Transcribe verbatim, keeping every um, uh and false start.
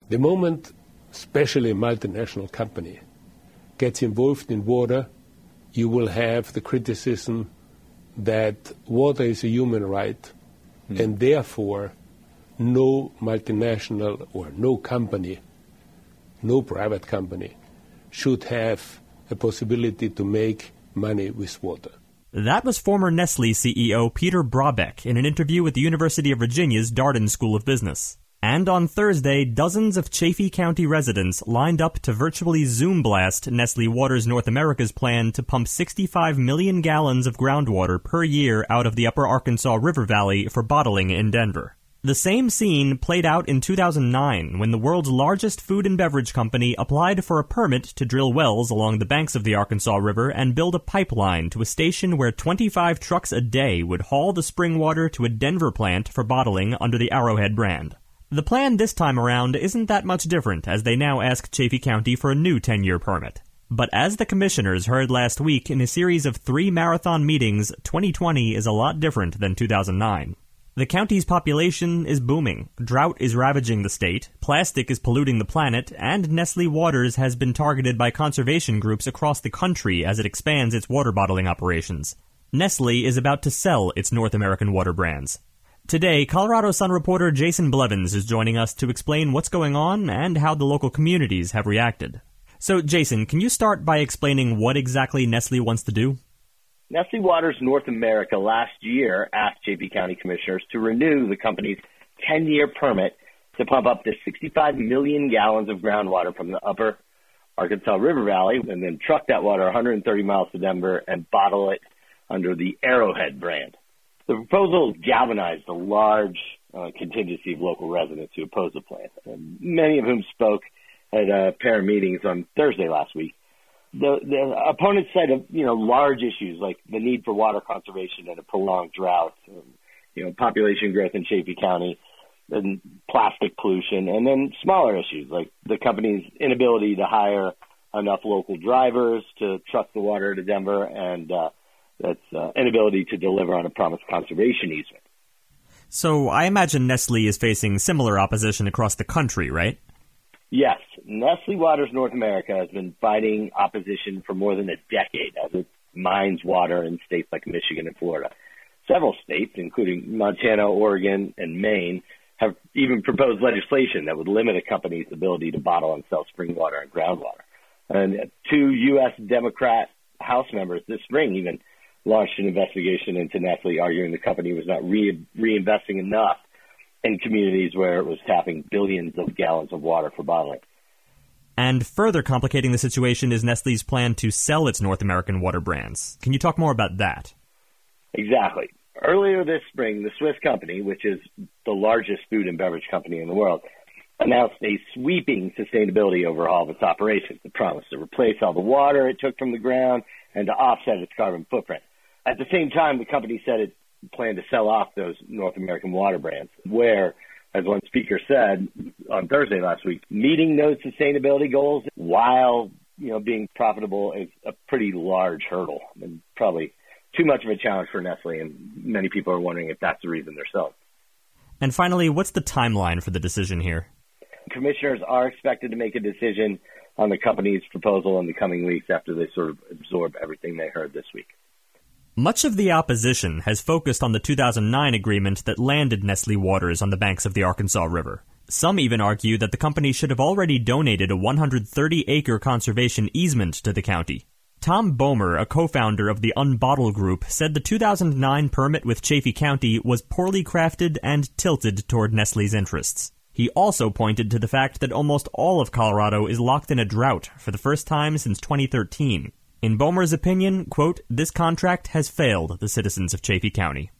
The moment, especially a multinational company, gets involved in water, you will have the criticism that water is a human right, mm. and therefore no multinational or no company, no private company, should have a possibility to make money with water. That was former Nestle C E O Peter Brabeck in an interview with the University of Virginia's Darden School of Business. And on Thursday, dozens of Chaffee County residents lined up to virtually Zoom blast Nestle Waters North America's plan to pump sixty-five million gallons of groundwater per year out of the upper Arkansas River Valley for bottling in Denver. The same scene played out in two thousand nine when the world's largest food and beverage company applied for a permit to drill wells along the banks of the Arkansas River and build a pipeline to a station where twenty-five trucks a day would haul the spring water to a Denver plant for bottling under the Arrowhead brand. The plan this time around isn't that much different, as they now ask Chaffee County for a new ten-year permit. But as the commissioners heard last week in a series of three marathon meetings, twenty twenty is a lot different than two thousand nine. The county's population is booming, drought is ravaging the state, plastic is polluting the planet, and Nestle Waters has been targeted by conservation groups across the country as it expands its water bottling operations. Nestle is about to sell its North American water brands. Today, Colorado Sun reporter Jason Blevins is joining us to explain what's going on and how the local communities have reacted. So, Jason, can you start by explaining what exactly Nestle wants to do? Nestle Waters North America last year asked Chaffee County commissioners to renew the company's ten-year permit to pump up to sixty-five million gallons of groundwater from the upper Arkansas River Valley and then truck that water one hundred thirty miles to Denver and bottle it under the Arrowhead brand. The proposal galvanized a large uh, contingency of local residents who opposed the plan, and many of whom spoke at uh, parent meetings on Thursday last week. The, the opponents cited, you know, large issues like the need for water conservation and a prolonged drought, um, you know, population growth in Chaffee County, and plastic pollution, and then smaller issues like the company's inability to hire enough local drivers to truck the water to Denver and uh, that's uh, inability to deliver on a promised conservation easement. So I imagine Nestle is facing similar opposition across the country, right? Yes. Nestle Waters North America has been fighting opposition for more than a decade as it mines water in states like Michigan and Florida. Several states, including Montana, Oregon, and Maine, have even proposed legislation that would limit a company's ability to bottle and sell spring water and groundwater. And two U S Democrat House members this spring even launched an investigation into Nestle, arguing the company was not re- reinvesting enough in communities where it was tapping billions of gallons of water for bottling. And further complicating the situation is Nestle's plan to sell its North American water brands. Can you talk more about that? Exactly. Earlier this spring, the Swiss company, which is the largest food and beverage company in the world, announced a sweeping sustainability overhaul of its operations. It promised to replace all the water it took from the ground and to offset its carbon footprint. At the same time, the company said it planned to sell off those North American water brands, where, as one speaker said on Thursday last week, meeting those sustainability goals while, you know, being profitable is a pretty large hurdle and probably too much of a challenge for Nestle, and many people are wondering if that's the reason they're selling. And finally, what's the timeline for the decision here? Commissioners are expected to make a decision on the company's proposal in the coming weeks after they sort of absorb everything they heard this week. Much of the opposition has focused on the two thousand nine agreement that landed Nestle Waters on the banks of the Arkansas River. Some even argue that the company should have already donated a one hundred thirty acre conservation easement to the county. Tom Bomer, a co-founder of the Unbottle Group, said the two thousand nine permit with Chaffee County was poorly crafted and tilted toward Nestle's interests. He also pointed to the fact that almost all of Colorado is locked in a drought for the first time since twenty thirteen. In Bomer's opinion, quote, "This contract has failed the citizens of Chaffee County."